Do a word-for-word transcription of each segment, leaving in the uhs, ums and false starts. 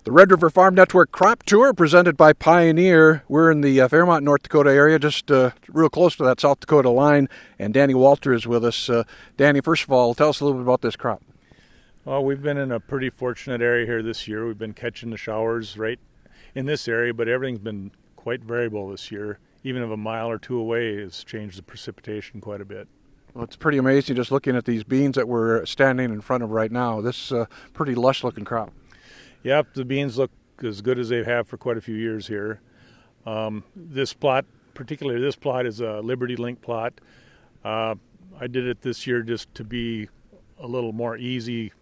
The Red River Farm Network Crop Tour presented by Pioneer. We're in the uh, Fairmont, North Dakota area, just uh, real close to that South Dakota line, and Danny Walter is with us. Uh, Danny, first of all, tell us a little bit about this crop. Well, we've been in a pretty fortunate area here this year. We've been catching the showers right in this area, but everything's been quite variable this year. Even if a mile or two away has changed the precipitation quite a bit. Well, it's pretty amazing just looking at these beans that we're standing in front of right now. This is uh, a pretty lush-looking crop. Yep, the beans look as good as they have for quite a few years here. Um, this plot, particularly this plot, is a Liberty Link plot. Uh, I did it this year just to be a little more easy.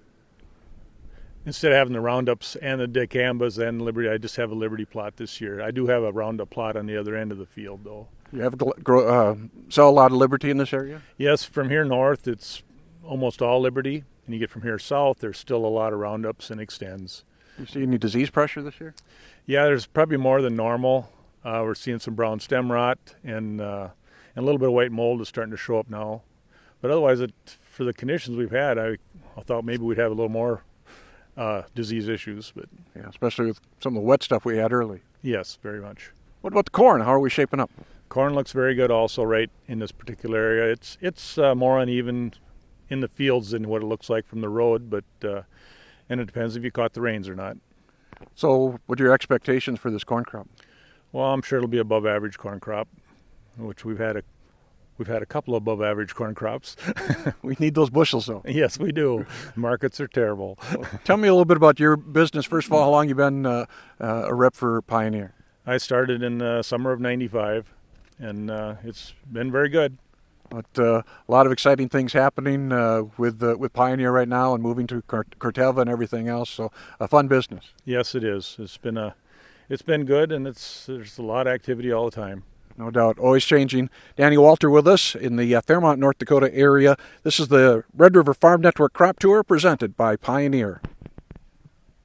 Instead of having the Roundups and the dicambas and Liberty, I just have a Liberty plot this year. I do have a Roundup plot on the other end of the field, though. You have grow, uh, sell a lot of Liberty in this area? Yes, from here north, it's almost all Liberty. And you get from here south, there's still a lot of Roundups and Extends. You see any disease pressure this year? Yeah, there's probably more than normal. Uh, we're seeing some brown stem rot, and uh, and a little bit of white mold is starting to show up now. But otherwise, it, for the conditions we've had, I, I thought maybe we'd have a little more uh, disease issues. But yeah, especially with some of the wet stuff we had early. Yes, very much. What about the corn? How are we shaping up? Corn looks very good also right in this particular area. It's, it's uh, more uneven in the fields than what it looks like from the road, but uh, and it depends if you caught the rains or not. So what are your expectations for this corn crop? Well, I'm sure it'll be above average corn crop, which we've had a we've had a couple of above average corn crops. We need those bushels, though. Yes, we do. Markets are terrible. Well, tell me a little bit about your business. First of all, how long you been uh, uh, a rep for Pioneer? I started in the summer of ninety-five, and uh, it's been very good. But uh, a lot of exciting things happening uh, with uh, with Pioneer right now, and moving to Corteva and everything else. So a fun business. Yes, it is. It's been a, it's been good, and it's there's a lot of activity all the time. No doubt, always changing. Danny Walter with us in the uh, Fairmont, North Dakota area. This is the Red River Farm Network Crop Tour presented by Pioneer.